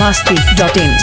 biharmasti.in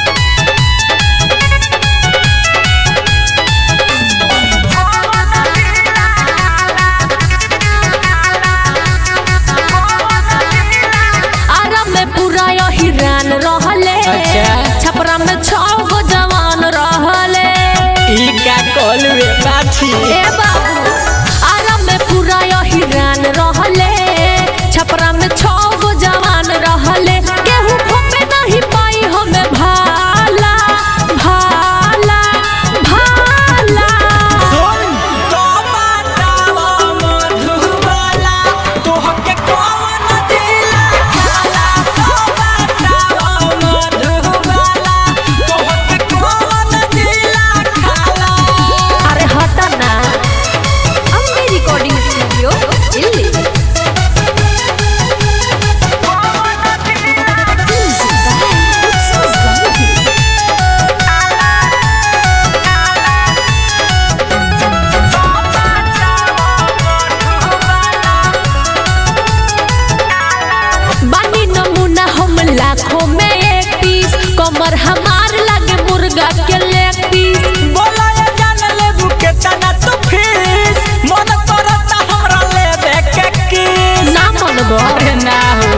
हिरान रहले छपरा में 6 गो जवान रहले ई का कोलवे बाछी ए बाबू आराम में पूरा हिरान रहले छपरा में 6 गो जवान रहले केहू घूमे नहीं पाई हमें भाला भाला भाला सुन तो बतावा मधुबाला तोहके कौन दिला खाला तो बतावा मधुबाला तोहके कौन दिला खाला अरे हटा ना अम्बे रिकॉर्डिंग स्टूडियो दिल्ली बानी नमूना हम लाखों में एक पीस कमर हमार लगे मुर्गा के लेग पीस बोला ये जान लेबू के तना तू फीस मन करता हमरा लेबे के किस ना मनबो अरे ना हो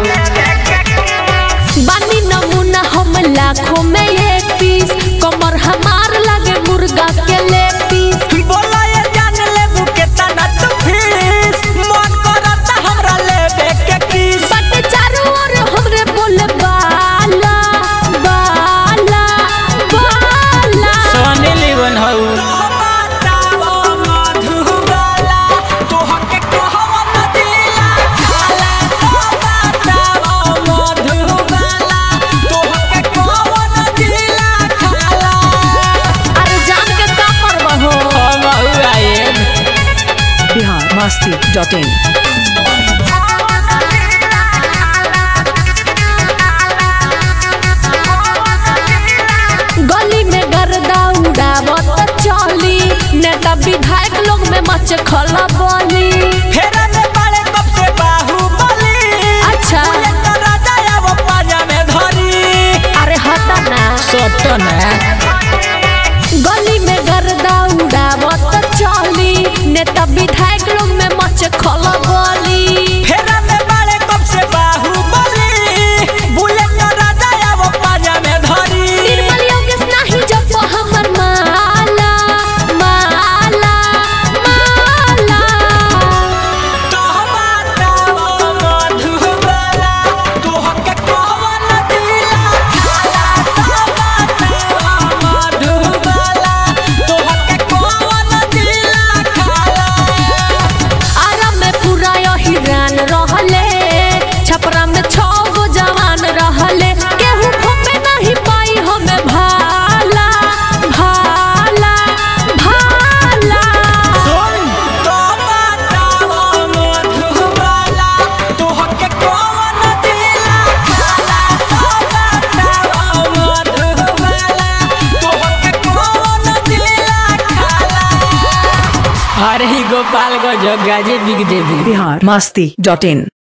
बानी नमूना हम लाखों में एक पीस कमर हमार लगे मुर्गा के लेग पीस बोला ये जान लेबू के तना तू फीस मन करता हमरा लेबे के किस बट चारों ओर हमरे बोले बाला बाला बाला सोनी लीवन हऊ बतावा मधुबाला तोहके कहवन दिला खाला तो बतावा मधुबाला तोहके कहवन दिला खाला अरे जान के का करबो हो हम आए biharmasti.in गली में गर्दा उड़ावत चली नेता विधायक लोग में मच खला बोली फेरा में बाले कब से बाहुबली अच्छा ये तो राजा या वो पाजा में धरी अरे हटा ना सटना गली में गर्दा उड़ावत चली नेता विधायक लोग में मच खला बोली फेरा में बाले कब से बाहुबली बुलेट तो राजा या वो पाजा में धरी निर्मल योगेश नहीं जब हमर माला माला माला तो बतावा मधुबाला तोहके कहवन दिला खाला तो बतावा मधुबाला तोहके कहवन दिला खाला आराम में पूरा हिरान रहले छपरा में 6 गो जवान रहले केहू घूमे नहीं पाई हमें भाला भाला भाला सुन तो बतावा मधुबाला तोहके कौन दिला खाला तो बतावा मधुबाला तोहके कौन दिला खाला अरे गोपाल गो जो गाजे बिग देवी biharmasti.in